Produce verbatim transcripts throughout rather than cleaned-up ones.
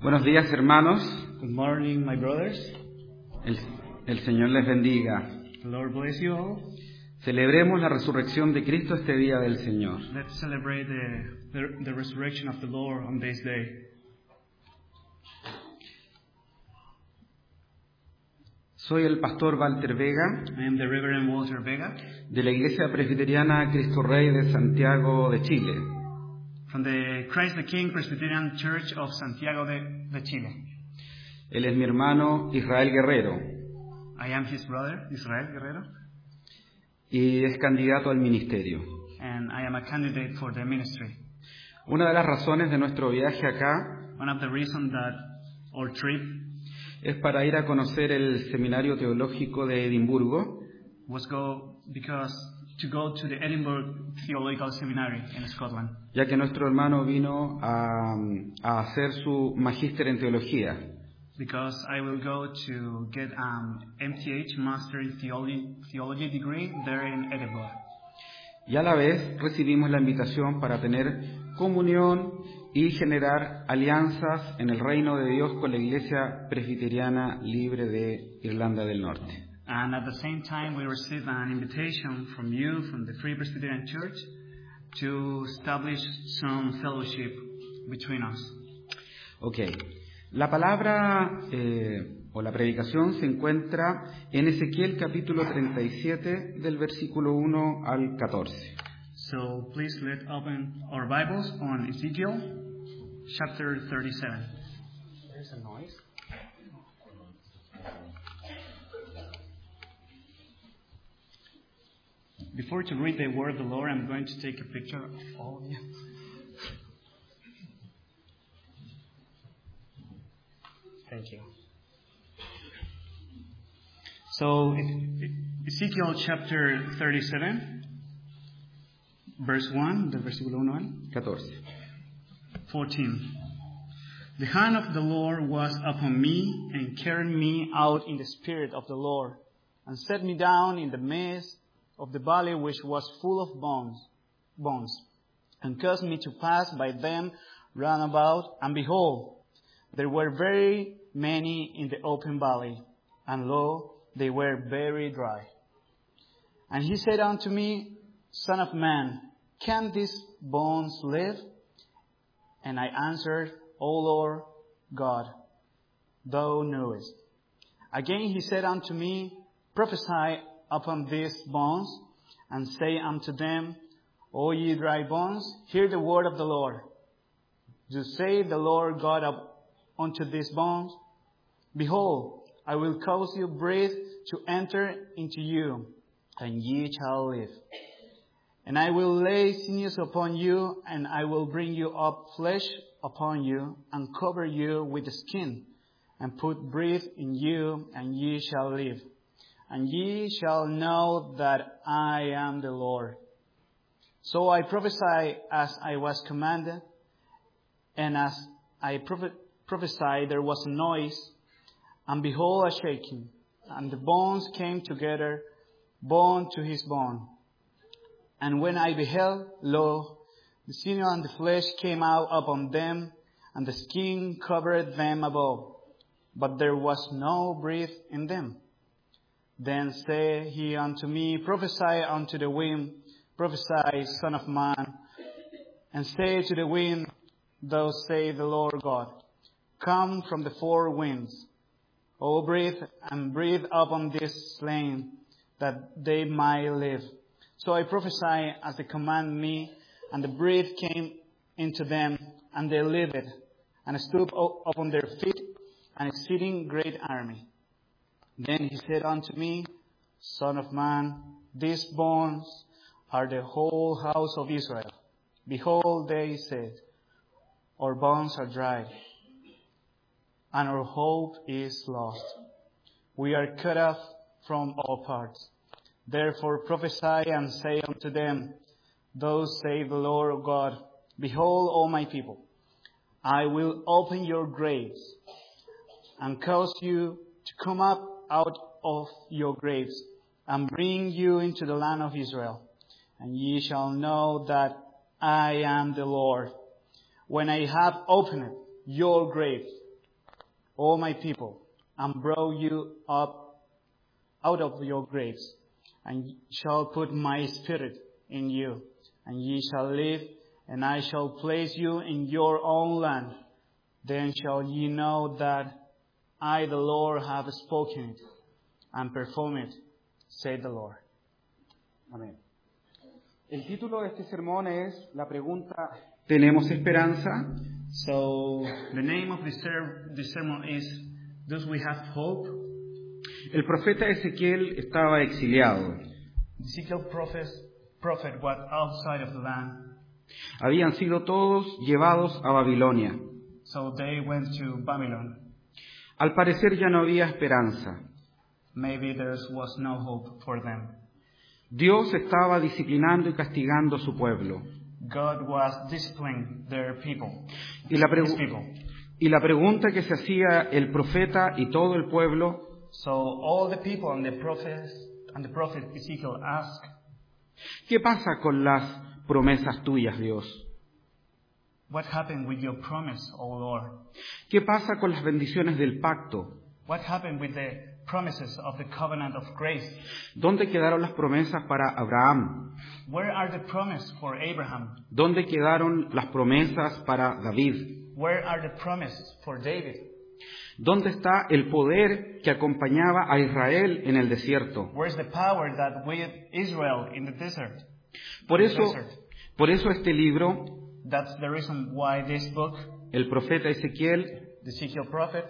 Buenos días, hermanos. Good morning, my brothers. El, el Señor les bendiga. The Lord bless you all. Celebremos la resurrección de Cristo este día del Señor. Let's celebrate the, the, the resurrection of the Lord on this day. Soy el pastor Walter Vega, I am the Reverend Walter Vega de la Iglesia Presbiteriana Cristo Rey de Santiago de Chile. from the Christ the King Presbyterian Church of Santiago de, de Chile. Él es mi hermano Israel Guerrero I am his brother, Israel Guerrero, y es candidato al ministerio. and I am a candidate for the ministry. Una de las razones de nuestro viaje acá One of the reasons that our trip es para ir a conocer el Seminario Teológico de Edimburgo, was go because to go to the Edinburgh Theological Seminary in Scotland, ya que nuestro hermano vino a, a hacer su magíster en teología. because I will go to get um M T H Master in Theology, Theology degree there in Edinburgh. Y a la vez recibimos la invitación para tener comunión y generar alianzas en el reino de Dios con la Iglesia Presbiteriana Libre de Irlanda del Norte. And at the same time, we received an invitation from you, from the Free Presbyterian Church, to establish some fellowship between us. Ok, la palabra eh, o la predicación se encuentra en Ezequiel capítulo treinta y siete del versículo uno al catorce. So please let's open our Bibles on Ezekiel chapter thirty-seven. There's a noise. Before to read the word of the Lord, I'm going to take a picture of all of you. Thank you. So, Ezekiel chapter thirty-seven, verse one, the versículo uno, catorce. fourteen. The hand of the Lord was upon me, and carried me out in the spirit of the Lord, and set me down in the midst of the valley which was full of bones, bones, and caused me to pass by them round about, and behold, there were very many in the open valley, and lo, they were very dry. And he said unto me, Son of man, can these bones live? And I answered, O Lord God, thou knowest. Again he said unto me, Prophesy upon these bones, and say unto them, O ye dry bones, hear the word of the Lord. Thus saith the Lord God of, unto these bones, Behold, I will cause your breath to enter into you, and ye shall live. And I will lay sinews upon you, and I will bring you up flesh upon you, and cover you with the skin, and put breath in you, and ye shall live. And ye shall know that I am the Lord. So I prophesied as I was commanded, and as I prophet- prophesied there was a noise, and behold a shaking, and the bones came together, bone to his bone. And when I beheld, lo, the sinew and the flesh came out upon them, and the skin covered them above, but there was no breath in them. Then said he unto me, Prophesy unto the wind, prophesy, Son of man, and say to the wind, Thus saith the Lord God, Come from the four winds, O breathe, and breathe upon this slain, that they might live. So I prophesied as they command me, and the breath came into them, and they lived, and stood upon their feet, an exceeding great army. Then he said unto me, Son of man, these bones are the whole house of Israel. Behold, they said, Our bones are dried, and our hope is lost. We are cut off from all parts. Therefore prophesy and say unto them, Thus saith the Lord God, Behold, O my people, I will open your graves, and cause you to come up out of your graves, and bring you into the land of Israel. And ye shall know that I am the Lord, when I have opened your grave, O my people, and brought you up out of your graves, and shall put my spirit in you, and ye shall live, and I shall place you in your own land. Then shall ye know that I, the Lord, have spoken it, and perform it, said the Lord. Amén. El título de este sermón es la pregunta: ¿tenemos esperanza? So the name of this, ser- this sermon is, "Do we have hope?" El profeta Ezequiel estaba exiliado. Ezekiel prophet, prophet was outside of the land, Habían sido todos llevados a Babilonia. so they went to Babylon. Al parecer ya no había esperanza. Maybe there was no hope for them. Dios estaba disciplinando y castigando a su pueblo. God was disciplining their people, Y la, pregu- his people. y la pregunta que se hacía el profeta y todo el pueblo: So all the people and the prophets and the prophet Ezekiel asked, ¿qué pasa con las promesas tuyas, Dios? "What happened with your promise, O Lord? ¿Qué pasa con las bendiciones del pacto? What happened with the promises of the covenant of grace? ¿Dónde quedaron las promesas para Abraham? Where are the promises for Abraham? ¿Dónde quedaron las promesas para David? Where are the promises for David? ¿Dónde está el poder que acompañaba a Israel en el desierto? Where's the power that with Israel in the desert?" Por In the eso, desert. por eso este libro, That's the reason why this book, el profeta Ezequiel, the Ezekiel prophet,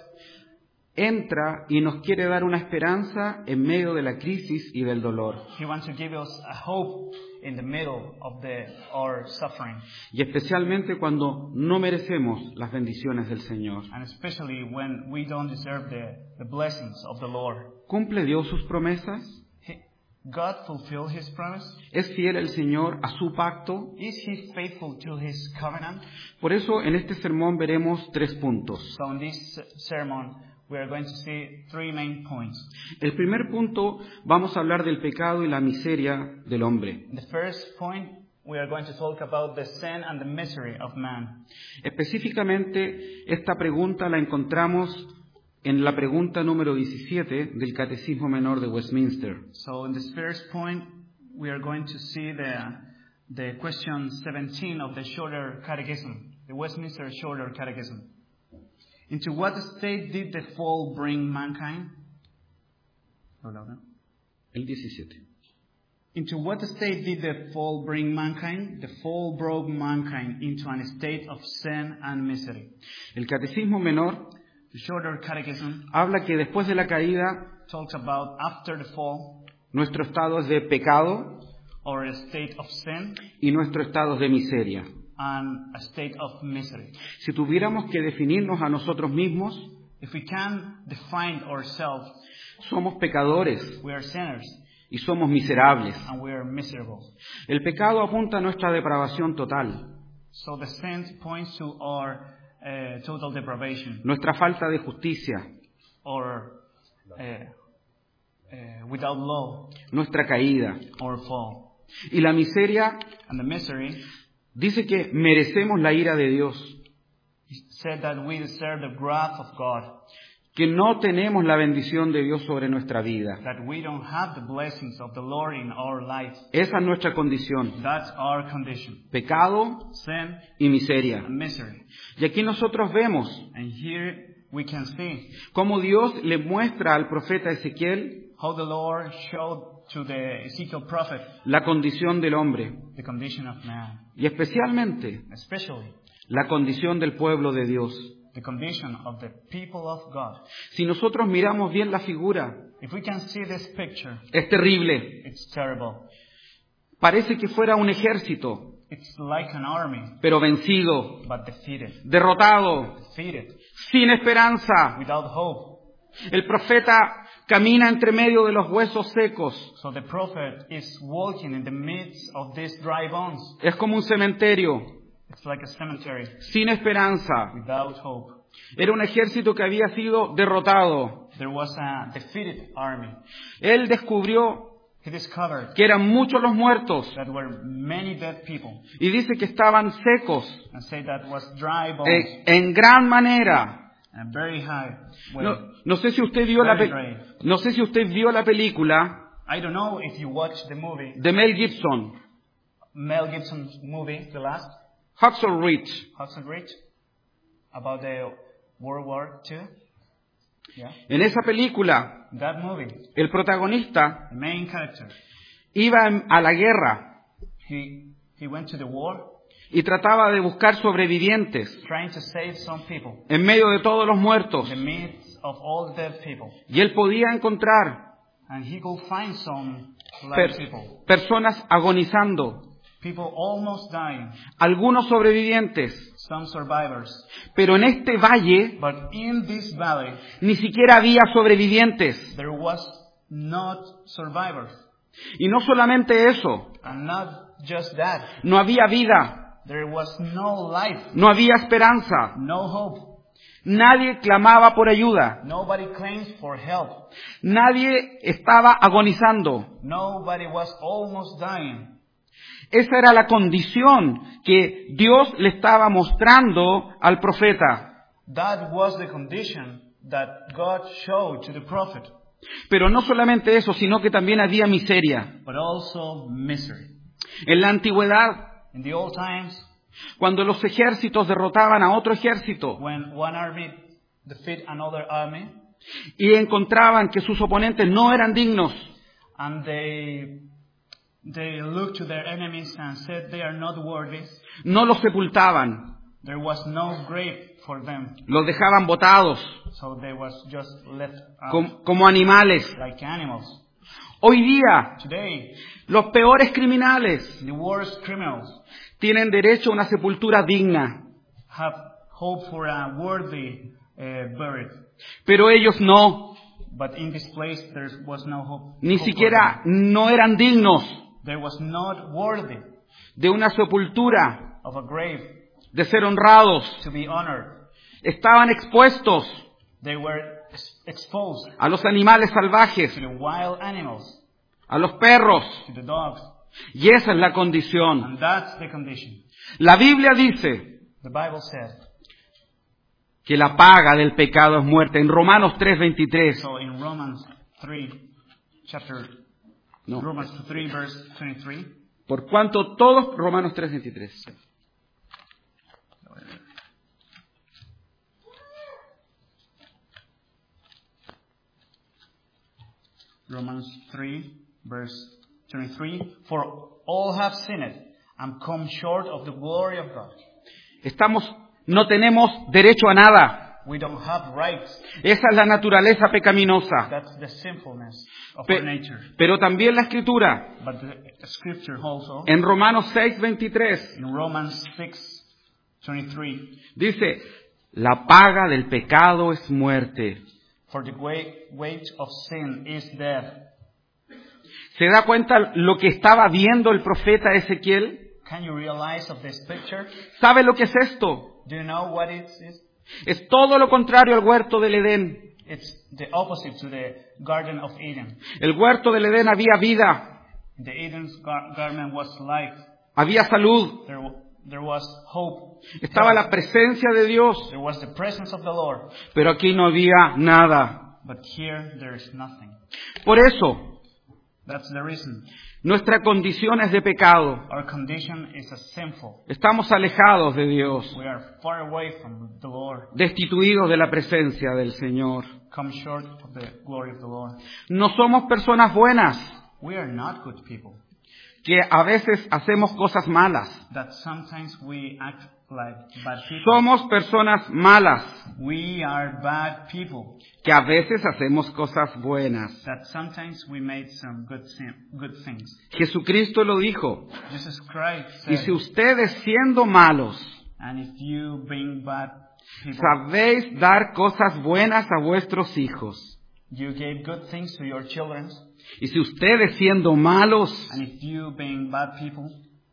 entra y nos quiere dar una esperanza en medio de la crisis y del dolor. he wants to give us a hope in the middle of the our suffering, Y especialmente cuando no merecemos las bendiciones del Señor. and especially when we don't deserve the, the blessings of the Lord. ¿Cumple Dios sus promesas? He, God fulfilled His promise. ¿Es fiel el Señor a su pacto? Is He faithful to His covenant? Por eso en este sermón veremos tres puntos. So in this sermon, we are going to see three main points. El primer punto, vamos a hablar del pecado y la miseria del hombre. In the first point, we are going to talk about the sin and the misery of man. Específicamente, esta pregunta la encontramos en la pregunta número diecisiete del Catecismo Menor de Westminster. So in this first point, we are going to see the, the question seventeen of the Shorter Catechism, the Westminster Shorter Catechism. Into what state did the fall bring mankind? El diecisiete. Into what state did the fall bring mankind? The fall brought mankind into a state of sin and misery. El Catecismo Menor The Shorter Catechism habla que después de la caída, talks about after the fall, nuestro estado es de pecado or a state of sin y nuestro estado es de miseria. and a state of misery. Si tuviéramos que definirnos a nosotros mismos, If we can define ourselves, somos pecadores we are sinners y somos miserables. and we are miserable. El pecado apunta a nuestra depravación total, So the sin points to our uh, total deprivation, nuestra falta de justicia, or uh, uh, without law, nuestra caída. or fall. Y la miseria And the misery, dice que merecemos la ira de Dios, he said that we deserve the wrath of God, que no tenemos la bendición de Dios sobre nuestra vida. that we don't have the blessings of the Lord in our life. Esa es nuestra condición, That's our condition. pecado Sin y miseria. and misery. Y aquí nosotros vemos And here we can see cómo Dios le muestra al profeta Ezequiel how the Lord showed to the Ezekiel prophet la condición del hombre, the condition of man, y especialmente especially la condición del pueblo de Dios. the condition of the people of God. Si nosotros miramos bien la figura, If we can see this picture, es terrible. it's terrible. Parece que fuera un ejército, It's like an army, pero vencido, but defeated. derrotado, Defeated, sin esperanza. without hope. El profeta camina entre medio de los huesos secos. So the prophet is walking in the midst of these dry bones. Es como un cementerio, It's like a cemetery, sin esperanza. without hope. Era un ejército que había sido derrotado. There was a defeated army. Él descubrió He discovered que eran muchos los muertos that were many dead people, y dice que estaban secos and said that was dry bones, en, en gran manera. uh, And very high wave. No, no sé si usted vio la Very pe- brave. no sé si usted vio la película I don't know if you watched the movie, de Mel Gibson, Mel Gibson's movie, the last, Hacksaw Ridge. Hudson Ridge, about the World War Two. Yeah. En esa película, That movie, el protagonista the main character, iba en- a la guerra he he went to the war y trataba de buscar sobrevivientes trying to save some people, en medio de todos los muertos. in the midst of all the dead people, Y él podía encontrar and he could find some per- live people, personas agonizando, people almost dying, algunos sobrevivientes. some survivors. Pero en este valle But in this valley, ni siquiera había sobrevivientes. there was not survivors, Y no solamente eso, and not just that. no había vida, There was no life, no había esperanza. no hope. Nadie clamaba por ayuda. Nobody claims for help. Nadie estaba agonizando. Nobody was almost dying. Esa era la condición que Dios le estaba mostrando al profeta. That was the condition that God showed to the prophet. Pero no solamente eso, sino que también había miseria. But also misery. En la antigüedad, In the old times, cuando los ejércitos derrotaban a otro ejército when one army defeat another army, y encontraban que sus oponentes no eran dignos, and they they looked to their enemies and said they are not worthy, no los sepultaban, there was no grave for them. los dejaban botados So they was just left out com- como animales. like animals. Hoy día, Today, los peores criminales the worst criminals tienen derecho a una sepultura digna, have hope for a worthy uh, burial. pero ellos no, But in this place there was no hope. ni hope for siquiera them. no eran dignos There was not worthy de una sepultura, of a grave de ser honrados. to be honored. Estaban expuestos They were ex- exposed a los animales salvajes, to the wild animals, a los perros, to the dogs. y esa es la condición. And that's the condition. La Biblia dice The Bible says. que la paga del pecado es muerte. En Romanos tres veintitrés. So in Romans three, chapter, No, Romans three, verse twenty-three. por cuanto todos, Romanos tres veintitrés. Romans three, verse twenty-three. For all have sinned and come short of the glory of God. Estamos, no tenemos derecho a nada. We don't have rights. Esa es la naturaleza pecaminosa. That's the sinfulness of Pe- our nature. pero también la Escritura, But the scripture also, en Romanos seis veintitrés, in Romans six, twenty-three, dice, la paga del pecado es muerte. for the wa- wage of sin is death. ¿Se da cuenta lo que estaba viendo el profeta Ezequiel? Can you realize of this picture? ¿Sabe lo que es esto? Do you know what it is? Es todo lo contrario al huerto del Edén. It's the opposite to the Garden of Eden. El huerto del Edén había vida, The Eden's gar- garden was life. había salud, There, w- there was hope. estaba la presencia de Dios, There was the presence of the Lord. pero aquí no había nada. But here there is nothing. Por eso, That's the reason. nuestra condición es de pecado. Our condition is a sinful. Estamos alejados de Dios, We are far away from the Lord. destituidos de la presencia del Señor. Come short of the glory of the Lord. No somos personas buenas, We are not good people. que a veces hacemos cosas malas. That sometimes we act like bad people. Somos personas malas, We are bad people. que a veces hacemos cosas buenas. That sometimes we made some good sin, good things. Jesucristo lo dijo. Jesus Christ Y said, si ustedes siendo malos, and if you bring bad people, sabéis dar cosas buenas a vuestros hijos. you gave good things to your children, Y si ustedes siendo malos, and if you being bad people,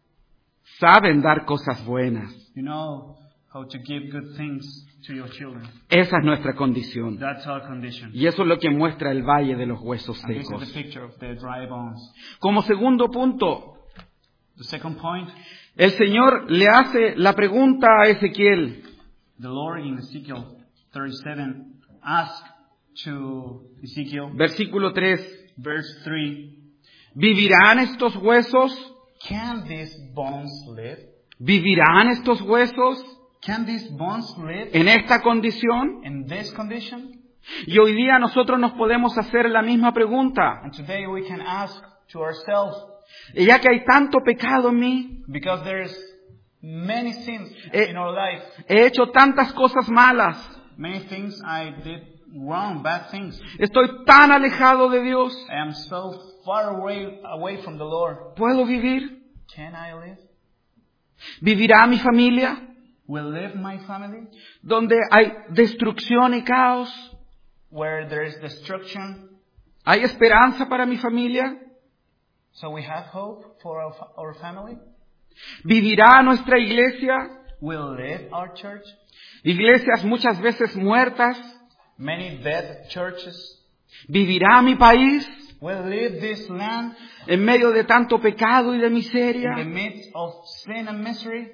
saben dar cosas buenas. you know how to give good things to your children. Esa es nuestra condición. That's our condition. Y eso es lo que muestra el valle de los huesos And this is secos. the picture of the dry bones. Como segundo punto, The second point, el Señor le hace la pregunta a Ezequiel. the Lord in Ezekiel thirty-seven, ask to Ezekiel, versículo tres, verse three, ¿vivirán estos huesos? can these bones live? ¿Vivirán estos huesos Can these bones live en esta condición? in this condition? Y hoy día nosotros nos podemos hacer la misma pregunta. And today we can ask to ourselves, Y ya que hay tanto pecado en mí, because there's many sins Eh, in our life, he hecho tantas cosas malas, many things I did wrong, bad things. estoy tan alejado de Dios, I am so far away, away from the Lord. ¿puedo vivir? Can I live? ¿Vivirá mi familia? Will live my family? Donde hay destrucción y caos, Where there is destruction, ¿hay esperanza para mi familia? so we have hope for our, fa- our family? ¿Vivirá nuestra iglesia? Will live our church? Iglesias muchas veces muertas. Many dead churches. ¿Vivirá mi país Will live this land en medio de tanto pecado y de in the miseria? midst of sin and misery?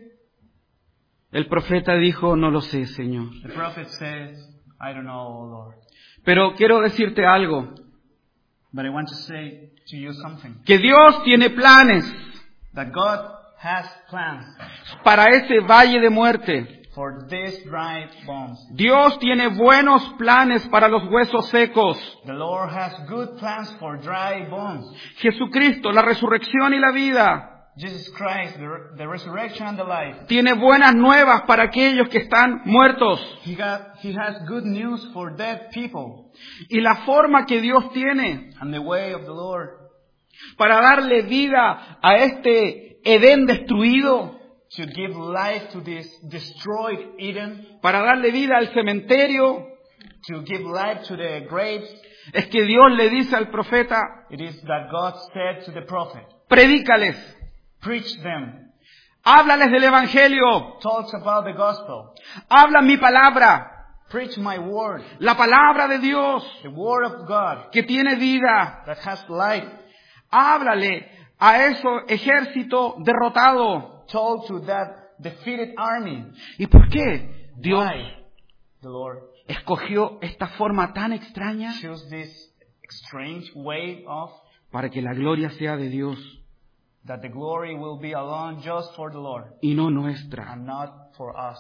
El profeta dijo, no lo sé, Señor. The prophet says, I don't know, Lord. Pero quiero decirte algo, But I want to say to you something. que Dios tiene planes That God has plans para ese valle de muerte. for these dry bones. Dios tiene buenos planes para los huesos secos. The Lord has good plans for dry bones. Jesucristo, la resurrección y la vida, Jesus Christ, the, re- the resurrection and the life. tiene buenas nuevas para aquellos que están muertos. He got, He has good news for dead people. Y la forma que Dios tiene And the way of the Lord para darle vida a este Edén destruido, to give life to this destroyed Eden, para darle vida al cementerio, to give life to the graves, es que Dios le dice al profeta, it is that God said to the prophet, predícales, preach them, háblales del Evangelio, talks about the gospel, habla mi palabra, preach my word, la palabra de Dios the word of God que tiene vida. that has life. Háblale a ese ejército derrotado. Told to that defeated army. ¿Y por qué Dios Why the Lord escogió esta forma tan extraña? chose this strange way of Para que la gloria sea de Dios that the glory will be alone just for the Lord y no nuestra. and not for us.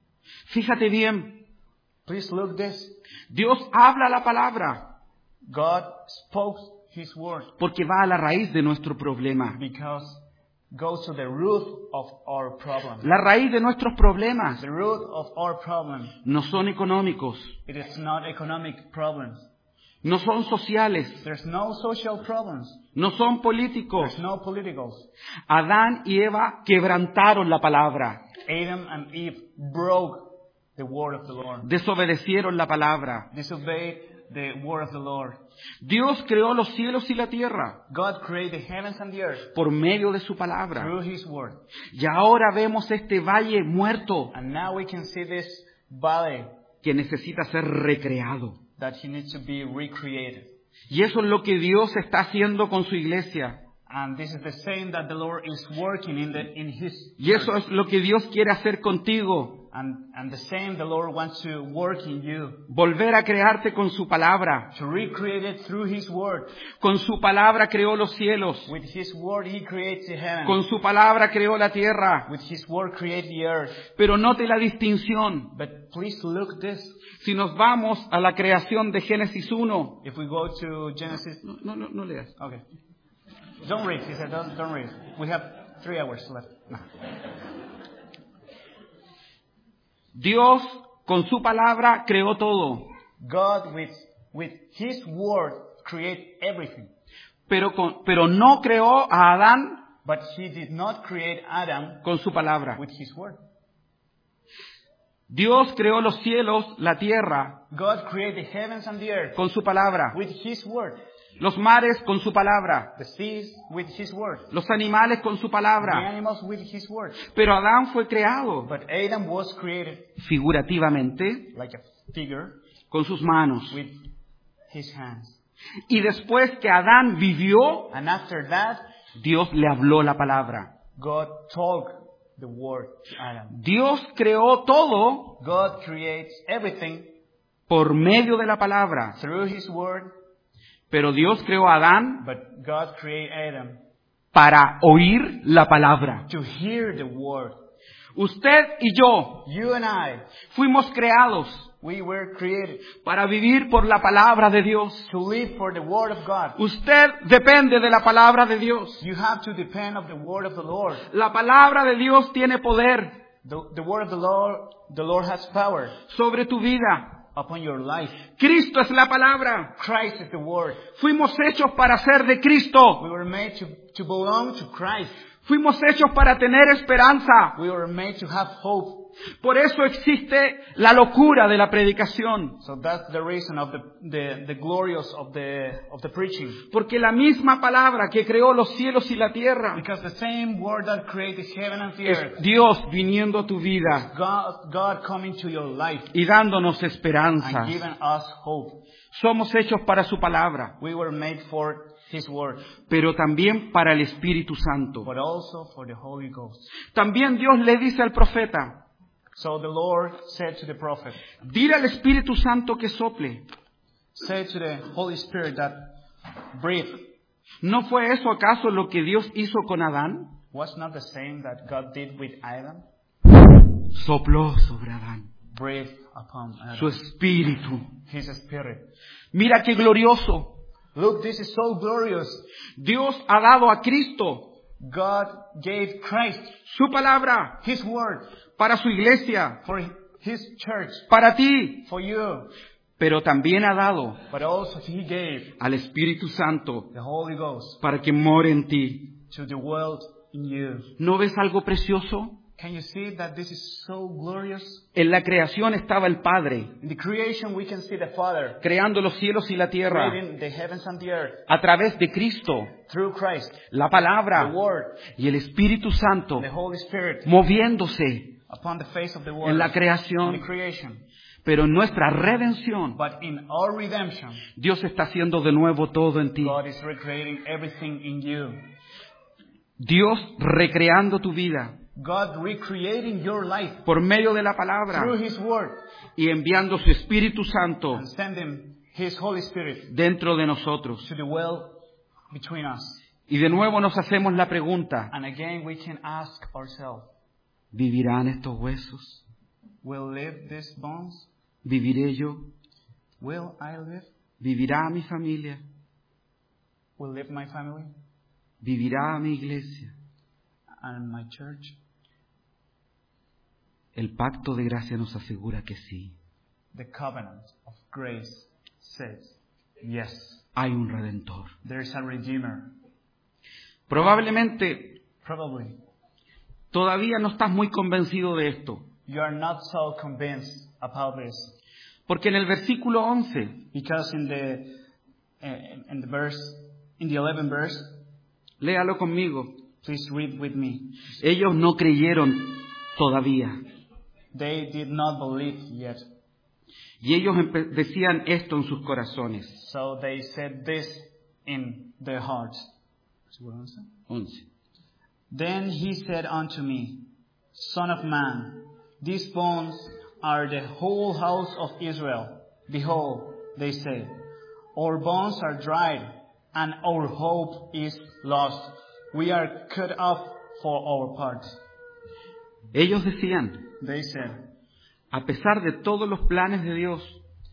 Fíjate bien, Please look this. Dios habla la palabra God spoke His word porque va a la raíz de nuestro problema. because goes to the root of our problem. La raíz de nuestros problemas The root of our problem. no son económicos, It is not economic problems. no son sociales, There's no social problems. no son políticos. There's no politicals. Adán y Eva quebrantaron la palabra, Adam and Eve broke the word of the Lord. desobedecieron la palabra. Disobeyed the word of the Lord. Dios creó los cielos y la tierra God created the heavens and the earth por medio de su palabra. through His word. Y ahora vemos este valle muerto And now we can see this valley que necesita ser recreado. that He needs to be recreated. Y eso es lo que Dios está haciendo con su iglesia. And this is the same that the Lord is working in the in His Y eso church. es lo que Dios quiere hacer contigo. And and the same the Lord wants to work in you. Volver a crearte con su palabra. To recreate it through His word. Con su palabra creó los cielos. With His word He creates the heaven. Con su palabra creó la tierra. With His word creates the earth. Pero note la distinción. But please look this. Si nos vamos a la creación de Génesis uno. If we go to Genesis. No, no, no, no leas. Okay. Don't read. He said, don't, don't read. We have three hours left. No. Dios con su palabra creó todo. God with, with His word create everything. Pero, con, pero no creó a Adán But He did not create Adam con su palabra. with His word. Dios creó los cielos, la tierra, God created the heavens and the earth con su palabra. with His word. Los mares con su palabra. The seas with His word. Los animales con su The palabra. animals with His word. Pero Adán fue creado But Adam was created figurativamente like a figure con sus manos. with His hands. Y después que Adán vivió, And after that, Dios le habló la palabra. God told the word to Adam. Dios creó todo God creates everything por medio de la palabra. through His Word, Pero Dios creó a Adán but God created Adam para oír la palabra. to hear the Word. Usted y yo You and I, fuimos creados we were created para vivir por la palabra de Dios. to live for the Word of God. Usted depende de la palabra de Dios. You have to depend on the Word of the Lord. La palabra de Dios tiene poder The, the Word of the Lord, the Lord has power sobre tu vida. upon your life. Cristo es la palabra. Christ is the Word. Fuimos hechos para ser de Cristo. We were made to, to belong to Christ. Fuimos hechos para tener esperanza. We were made to have hope. Por eso existe la locura de la predicación. So that's the reason of the, the, the glorious of the, of the preaching. Porque la misma palabra que creó los cielos y la tierra Because the same Word that created heaven and the es earth, Dios viniendo a tu vida God, God coming to your life y dándonos and esperanzas. giving us hope. Somos hechos para su palabra, We were made for His Word, pero también para el Espíritu Santo. but also for the Holy Ghost. También Dios le dice al profeta, So the Lord said to the prophet, dile al Espíritu Santo que sople. say to the Holy Spirit that breathe. ¿No fue eso acaso lo que Dios hizo con Adán? Was not the same that God did with Adam? Sopló sobre Adán Breathe upon su Adam, espíritu. His Spirit. Mira qué glorioso. Look, this is so glorious. Dios ha dado a Cristo God gave Christ, su palabra His Word, para su iglesia, for His church, para ti, for you. pero también ha dado But also He gave al Espíritu Santo the Holy Ghost para que more en ti. to the world in you. ¿No ves algo precioso? Can you see that this is so glorious? En la creación estaba el Padre, In the creation we can see the Father creando los cielos y la tierra creating the heavens and the earth a través de Cristo, through Christ, la the palabra Word, y el Espíritu Santo the Holy Spirit moviéndose upon the face of the world, en la in the creación. creation. Pero en nuestra redención, But in our redemption, Dios está haciendo de nuevo todo en ti. God is recreating everything in you. Dios recreando tu vida God recreating your life por medio de la through palabra His Word y enviando su Espíritu Santo and sending His Holy Spirit dentro de nosotros. to the well between us. Y de nuevo nos hacemos la pregunta, And again we can ask ourselves, ¿vivirán estos huesos? will live these bones? ¿Viviré yo? Will I live? ¿Vivirá mi familia? Will live my family ¿Vivirá mi iglesia? and my church? El pacto de gracia nos asegura que sí. The covenant of grace says, yes, Hay un redentor. there is a Redeemer. Probablemente Probably todavía no estás muy convencido de esto, you are not so convinced about this, porque en el versículo once because in the uh, in the verse in the eleventh verse, léalo conmigo. please read with me. Ellos no creyeron todavía. They did not believe yet, Y ellos empe- decían esto en sus corazones. so they said this in their hearts. once. Then he said unto me, Son of man, these bones are the whole house of Israel. Behold, they say, our bones are dried, and our hope is lost. We are cut off for our parts. Ellos decían, They said, a pesar de todos los planes de Dios,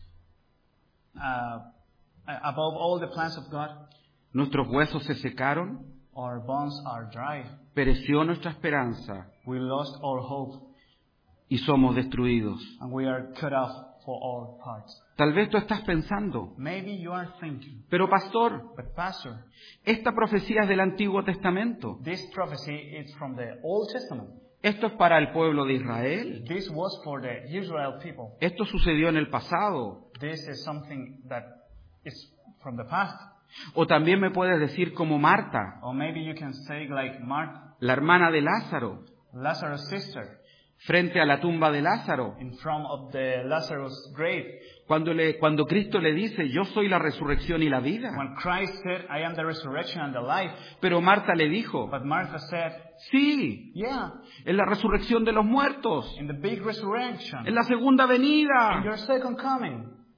uh, above all the plans of God, nuestros huesos se secaron, our bones are dry. pereció nuestra esperanza We lost our hope, y somos destruidos. and we are cut off for our parts. Tal vez tú estás pensando, Maybe you are thinking, pero pastor, but Pastor, esta profecía es del Antiguo Testamento. this prophecy is from the Old Testament. Esto es para el pueblo de Israel. This was for the Israel people. Esto sucedió en el pasado. This is something that is from the past. O también me puedes decir como Marta, Or maybe you can say like Mark, la hermana de Lázaro, Lazarus' sister, frente a la tumba de Lázaro, in front of the Lazarus' grave. cuando, le, cuando Cristo le dice, yo soy la resurrección y la vida. When Christ said, I am the resurrection and the life. Pero Marta le dijo, But Martha said, sí, yeah, es la resurrección de los muertos, in the big resurrection, en la segunda in venida. your second coming.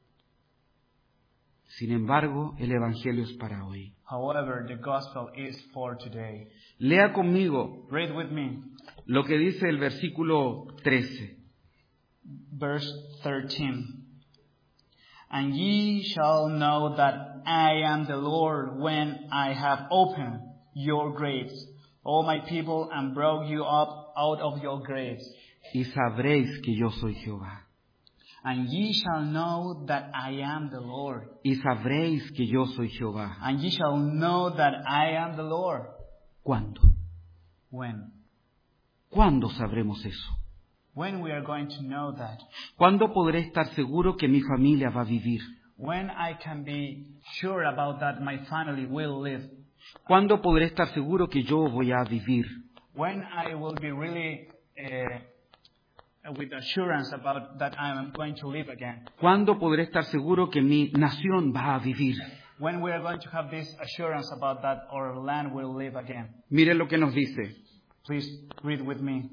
Sin embargo, el Evangelio es para hoy. However, the gospel is for today. Lea conmigo Read with me lo que dice el versículo trece. verse thirteen. And ye shall know that I am the Lord when I have opened your graves, O my people, and brought you up out of your graves. Y sabréis que yo soy Jehová. And ye shall know that I am the Lord. Y sabréis que yo soy Jehová. And ye shall know that I am the Lord. ¿Cuándo? When? ¿Cuándo sabremos eso? When we are going to know that? ¿Cuándo podré estar seguro que mi familia va a vivir? When I can be sure about that my family will live? ¿Cuándo podré estar seguro que yo voy a vivir? When I will be really uh, with assurance about that I am going to live again? ¿Cuándo podré estar seguro que mi nación va a vivir? When we are going to have this assurance about that our land will live again? Mire lo que nos dice. Please read with me.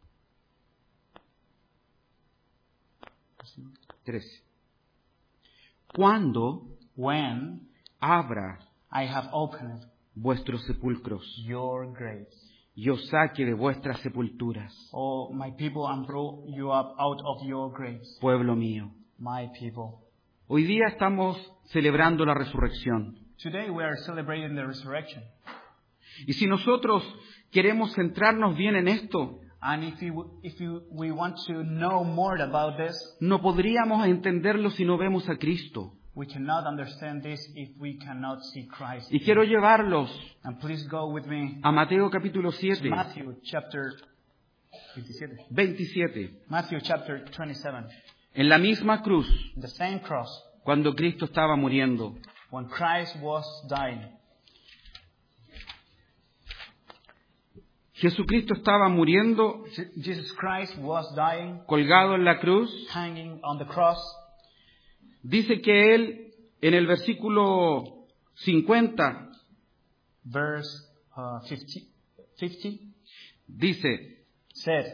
trece. ¿Cuándo When abra I have opened vuestros sepulcros, your graves, y os saque de vuestras sepulturas, O my people, and brought you up out of your graves, pueblo mío? my people. Hoy día estamos celebrando la resurrección. Today we are celebrating the resurrection. Y si nosotros queremos centrarnos bien en esto, And if, you, if you, we want to know more about this, no podríamos entenderlo si no vemos a Cristo. we cannot understand this if we cannot see Christ. Y quiero llevarlos And please go with me a Mateo capítulo to siete, Matthew chapter veintisiete. veintisiete. Matthew chapter twenty-seven. En la misma cruz, The same cross, cuando Cristo estaba muriendo, when Christ was dying. Jesucristo estaba muriendo, Je- Jesus Christ was dying, colgado en la cruz. hanging on the cross. Dice que Él, en el versículo cincuenta, Verse uh, fifty, fifty dice, said,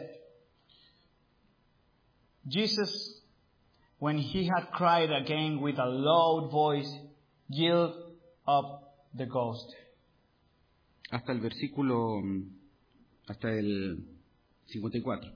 Jesus, when he had cried again with a loud voice, yielded up the ghost. hasta el versículo, hasta el cincuenta y cuatro.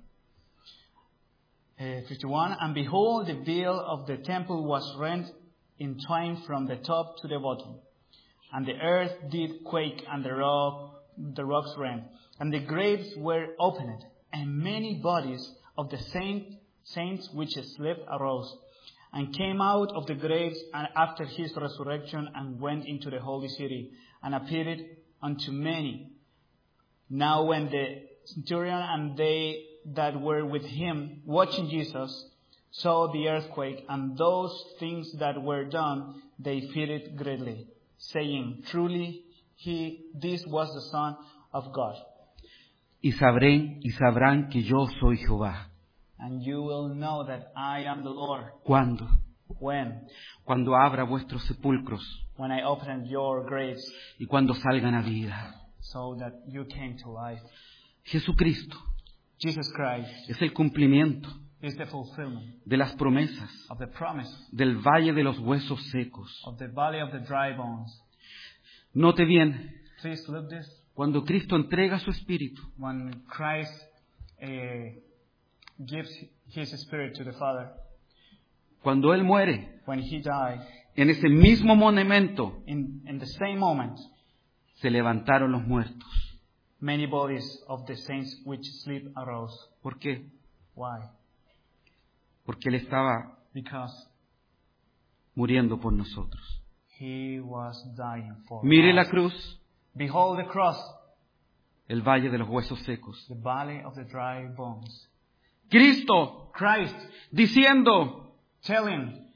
Uh, fifty-one, and behold, the veil of the temple was rent in twain from the top to the bottom. And the earth did quake, and the rock, the rocks rent. And the graves were opened, and many bodies of the saint, saints which slept arose, and came out of the graves and after his resurrection, and went into the holy city, and appeared unto many. Now when the centurion and they that were with him, watching Jesus, saw the earthquake and those things that were done, they feared greatly, saying, Truly, he, this was the Son of God. Y sabrán, y sabrán que yo soy Jehová. And you will know that I am the Lord. ¿Cuándo? When? Cuando abra vuestros sepulcros When I opened your graves, y cuando salgan a vida. so that you came to life. Jesucristo Jesus Christ es el cumplimiento is the fulfillment de las promesas of the promise del valle de los huesos secos. of the valley of the dry bones. Note bien, Please look this. cuando Cristo entrega su espíritu, When Christ uh, gives his spirit to the Father, cuando Él muere, when he died, en ese mismo momento in, in the same moment, se levantaron los muertos. many bodies of the saints which sleep arose. ¿Por qué? Why? Porque Él estaba Because muriendo por nosotros. he was dying for Mire us. la cruz, Behold the cross, el valle de los huesos secos. the valley of the dry bones. Cristo Christ diciendo, telling,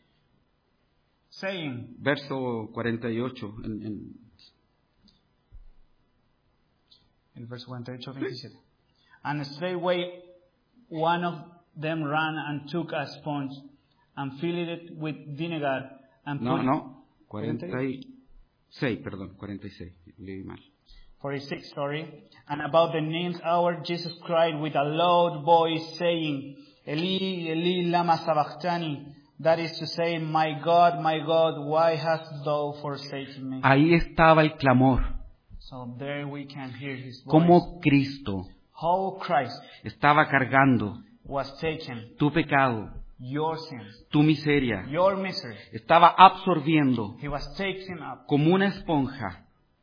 saying, verso cuarenta y ocho, en, en, in verse veintiocho, veintisiete. And straightway one of them ran and took a sponge and filled it with vinegar and no, put no, cuarenta y seis, perdón, cuarenta y seis, leí mal. forty-six, sorry. And about the ninth hour Jesus cried with a loud voice, saying, Eli, Eli, lama sabachthani, That is to say, my God, my God, why hast thou forsaken me? Ahí estaba el clamor. So there we can hear his voice. Cómo Cristo How Christ estaba cargando was taken, tu pecado, your sins, tu miseria. your misery. Estaba absorbiendo He was taken up. como una esponja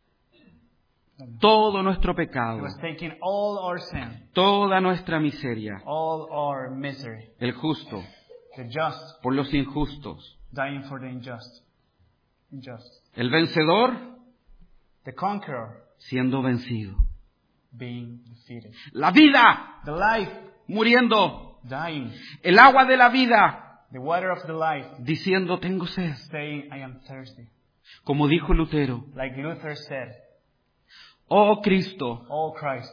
todo nuestro He pecado, was taking all our sin, toda nuestra miseria. all our misery. El justo The just por los injustos. dying for the unjust. Unjust. El vencedor The conqueror siendo vencido. being defeated. La vida The life muriendo. dying. El agua de la vida The water of the life diciendo tengo sed. saying, I am thirsty. Como dijo Lutero, Like Luther said, oh Cristo, oh Christ,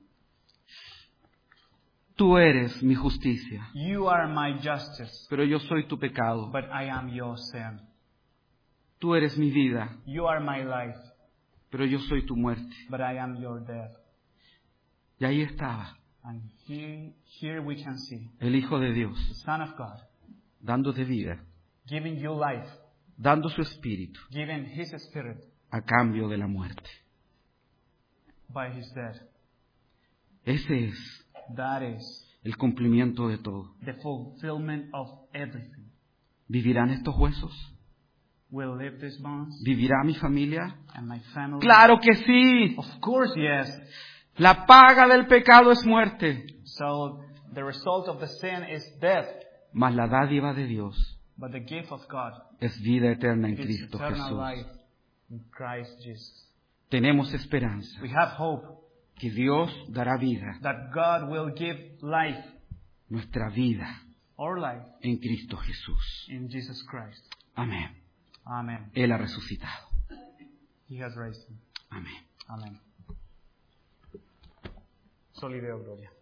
tú eres mi justicia, you are my justice, pero yo soy tu pecado. but I am your sin. Tú eres mi vida, You are my life, pero yo soy tu muerte. but I am your death. Y ahí estaba And here, here we can see el Hijo de Dios, the Son of God dándote vida, giving you life, dando su espíritu giving His Spirit a cambio de la muerte. by His death. Ese es That is el cumplimiento de todo. the fulfillment of everything. ¿Vivirán estos huesos? Will live these bones ¿Vivirá mi familia? and my family? ¡Claro que sí! Of course, yes. La paga del pecado es muerte, So the result of the sin is death, mas la dádiva de Dios but the gift of God es vida eterna en is Cristo eternal Jesús. life in Christ Jesus. Tenemos esperanza We have hope que Dios dará vida, that God will give life, nuestra vida our life, en Cristo Jesús. in Jesus Christ. Amén. Amen. Él ha resucitado. He has raised him. Amén. Amen. Solideo Gloria.